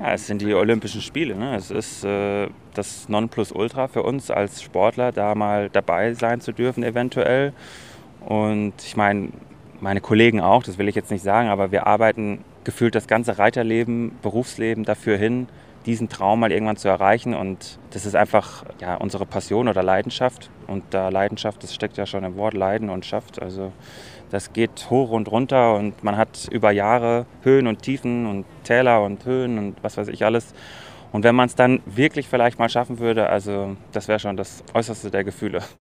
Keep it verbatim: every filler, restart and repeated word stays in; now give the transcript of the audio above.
Ja, es sind die Olympischen Spiele, ne? Es ist, äh, das Nonplusultra für uns als Sportler, da mal dabei sein zu dürfen eventuell. Und ich meine, meine Kollegen auch, das will ich jetzt nicht sagen, aber wir arbeiten gefühlt das ganze Reiterleben, Berufsleben dafür hin, diesen Traum mal irgendwann zu erreichen. Und das ist einfach, ja, unsere Passion oder Leidenschaft. Und da Leidenschaft, das steckt ja schon im Wort Leiden und Schaft. Also das geht hoch und runter und man hat über Jahre Höhen und Tiefen und Täler und Höhen und was weiß ich alles. Und wenn man es dann wirklich vielleicht mal schaffen würde, also das wäre schon das Äußerste der Gefühle.